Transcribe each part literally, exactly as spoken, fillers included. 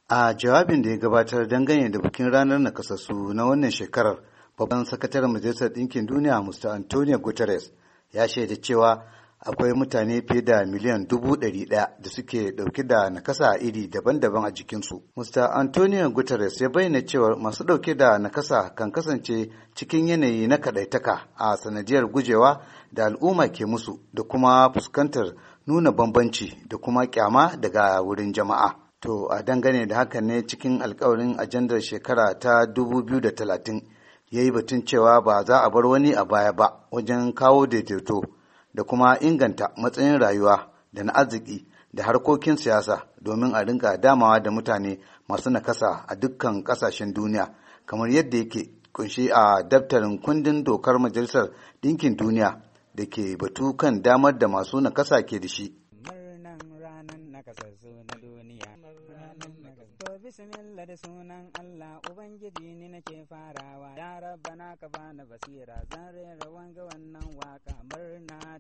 A jawabin da ya gabatar dangane da bikin ranar nakasassu na wannan shekarar, babban sakataren Majalisar Ɗinkin Duniya Mister Antonio Guterres ya shaida cewa akwai mutane fiye da miliyan dubu ɗari ɗaya da suke ɗauke da nakasa iri daban-daban a jikinsu. Mister Antonio Guterres ya bayyana cewa masu ɗauke da nakasa kan kasance cikin yanayi na kaɗaitaka a sanadiyar gujewa da al'umma ke musu da kuma fuskantar nuna bambanci da kuma kyama daga wurin jama'a. To a dangane da hakan ne cikin alkawarin ajandar shekara ta dubu biyu da talatin ya yi batun cewa ba za a bar wani a baya ba wajen kawo daidaito da kuma inganta matsayin rayuwa da na arziki da harkokin siyasa domin a rinka damawa da mutane masu nakasa a dukkan kasashen duniya kamar yadda yake kunshi a daftarin kundin dokar Majalisar Ɗinkin Duniya da ke batu kan damar da masu nakasa ke da shi. To bismillah da sunan Allah Ubangiji ni nake farawa ya rabbana ka bani basira zan rera wanga wannan waka murna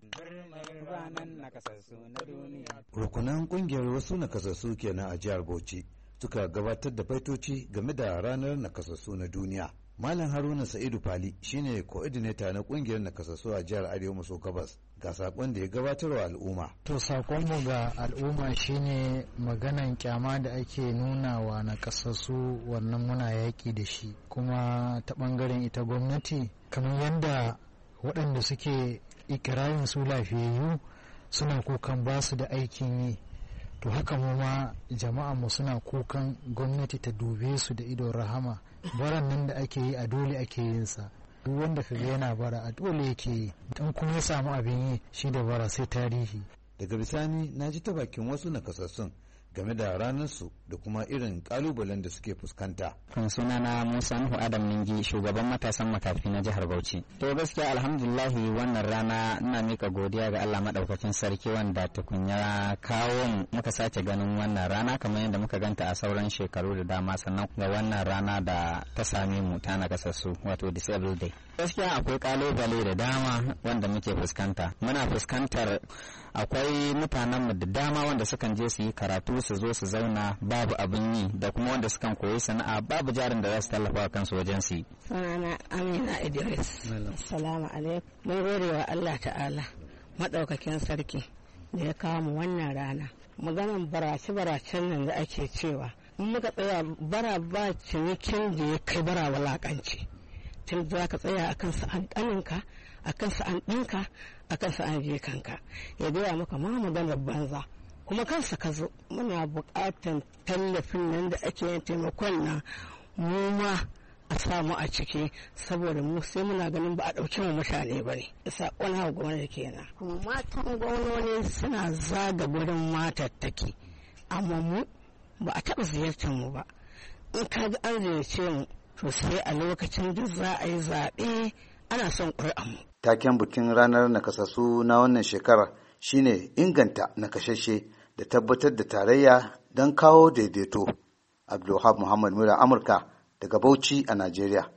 ranan nakasassu na duniya. Rukunan kungiyar wasu nakasassu kenan a jihar Bauchi suka gabatar da baitoci game da ranar nakasassu na duniya. Malam Haruna Sa'idu Fali shine coordinator na kungiyar nakasassu a jihar Arewa maso Gabas. Ga sakon da ya gabatar wa al'umma. To sakonmu ga al'umma shine maganan kyama da ake nuna wa nakasassu wannan muna yaki da shi, kuma ta bangaren ita gwamnati kamar yadda waɗanda suke ikirarin su lafiyayyu suna kukan ba su da aikin yi, to haka mu ma jama'an mu suna kukan gwamnati ta dube su da idon rahama. Baran nan da ake yi a dole ake yin sa, duk wanda kaga yana bara a dole yake yi, in kuma ya samu abin yi shi da bara sai tarihi. Daga bisani na ji ta bakin wasu nakasassun game da ranarsu da kuma irin kalubalen da suke fuskanta. Kan sunana Musa Nuhu Adam Ningi, shugaban matasan makafi na jihar Bauchi. To gaskiya alhamdulillahi wannan rana ina mika godiya ga Allah madaukakin sarki wanda tukunya kawo mu muka sace ganin wannan rana kamar yadda muka ganta a sauran shekaru da dama, sannan ga wannan rana da ta same mu ta nakasassu wato disabled day. Gaskiya akwai kalubale da dama wanda muke fuskanta. Muna fuskantar akwai mutanenmu da dama wanda sukan je su yi karatu su zo su zauna babu abin yi, da kuma wanda sukan koyi sana'a babu jarin da za su tallafa wa kansu wajen su yi. Sunana Amina Idris. Assalamu alaikum. Mun gode wa Allah ta'ala madaukakin sarki da ya kawo mu wannan rana. Maganan barace baracen nan da ake cewa in muka tsaya bara ba cinikin da ya kai bara walakanci. Tun za ka tsaya akan sa'an ɗaninka, akan sa'an ɗinka, akan sa'an jikanka, ya gaya maka ma maganar banza kuma kansa ka zo. Muna buƙatar tallafin nan da ake yin taimakon na mu ma a samu a ciki, saboda mu sai muna ganin ba a ɗauki mu mutane ba ne. Saƙon hau gwamnati kenan. Kuma matan gwamnoni suna zaga gurin matattaki, amma mu ba a taɓa ziyartar mu ba. In ka ga an ziyarce mu to sai a lokacin da za a yi zaɓe ana son ƙuri'anmu. Taken bikin ranar nakasassu na wannan shekarar shine inganta nakashashe da tabbatar da tarayya don kawo daidaito. Abdulwahab Muhammad Mura Amurka daga Bauchi a Najeriya.